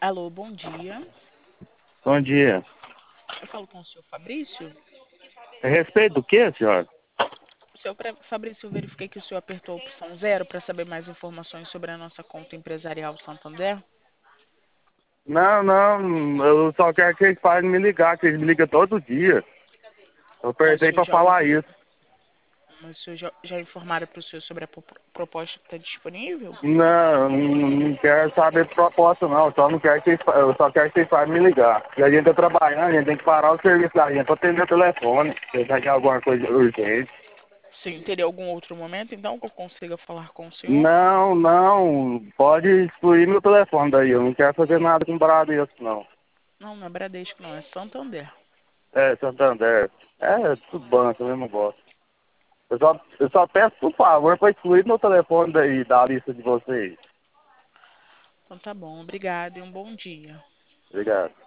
Alô, bom dia. Bom dia. Eu falo com o senhor Fabrício. A respeito do que, senhora? Fabrício, eu verifiquei que o senhor apertou a opção 0 para saber mais informações sobre a nossa conta empresarial Santander. Não, não, eu só quero que eles parem de me ligar, que eles me ligam todo dia. Eu Mas o apertei senhor pra já falar ouviu? isso. Mas o senhor já informaram para o senhor sobre a proposta que está disponível? Não, não quero saber de proposta não, eu só quero que eles parem de me ligar. E a gente tá trabalhando, a gente tem que parar o serviço da gente pra atender o telefone, se tem alguma coisa urgente. Sim, teria algum outro momento, então, que eu consiga falar com o senhor? Não, não, pode excluir meu telefone daí, eu não quero fazer nada com Bradesco não. Não, não é Bradesco, não, é Santander. É, Santander. É, tudo banco, eu mesmo gosto. Eu só peço por favor para excluir meu telefone daí da lista de vocês. Então tá bom, obrigado e um bom dia. Obrigado.